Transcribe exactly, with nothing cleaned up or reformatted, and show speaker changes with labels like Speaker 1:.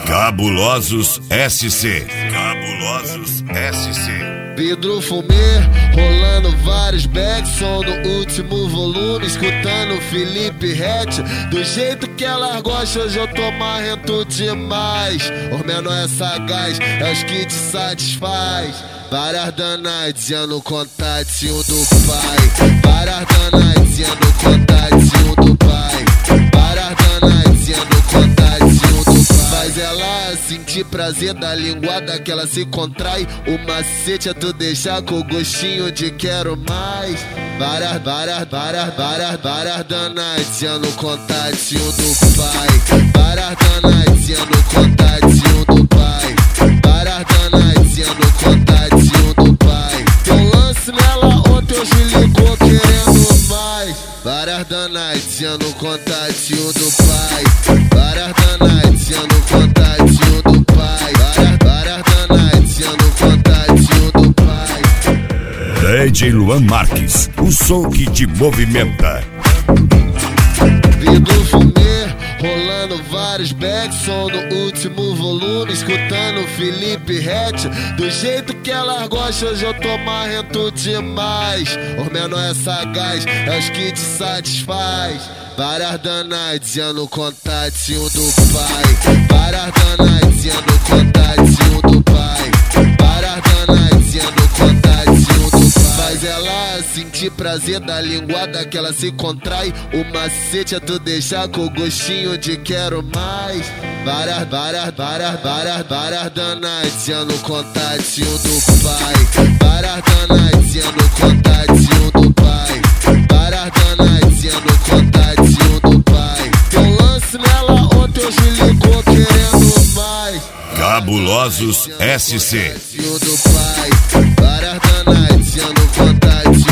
Speaker 1: Cabulosos S C. Cabulosos S C.
Speaker 2: Vidro fumê, rolando vários backs, som no último volume, escutando Felipe Ret. Do jeito que elas gostam, hoje eu tô marrento demais. Os menor é sagaz, é os que te satisfaz. Várias danadinhas no contatinho do pai. Várias danadinhas no contatinho do pai. Várias danadinhas no contatinho do pai. Faz ela sentir prazer da linguada que ela se contrai. O macete é tu deixar com gostinho de quero mais. Várias, várias, várias, várias, várias danadinhas no contatinho do pai. Várias danadinhas no contatinho do pai. Várias danadinhas no contatinho do pai. Teu lance nela ontem hoje ligou querendo mais. Várias danadinhas no contatinho do pai. Várias danadinhas no contatinho do pai. Várias, várias danadinhas no contatinho do pai.
Speaker 1: D J Luan Marques, o som que te movimenta.
Speaker 2: Vidro fumê, rolando vários backs, som no último volume, escutando Felipe Ret. Do jeito que elas gostam, hoje eu tô marrento demais. Os menor é sagaz, é os que te satisfaz. Várias danadinhas no contatinho do pai. Várias danadinhas no contatinho do pai. Várias danadinhas no contatinho do pai. Faz ela sentir prazer da linguada que ela se contrai. O macete é tu deixar com gostinho de quero mais. Várias, várias, várias, várias, várias danadinhas no contatinho do pai. Várias danadinhas no contatinho do pai. Várias danadinhas no contatinho do pai. Teu lance nela ontem hoje ligou querendo mais.
Speaker 1: Cabulosos S C.
Speaker 2: Do pai. Várias danadinhas no contatinho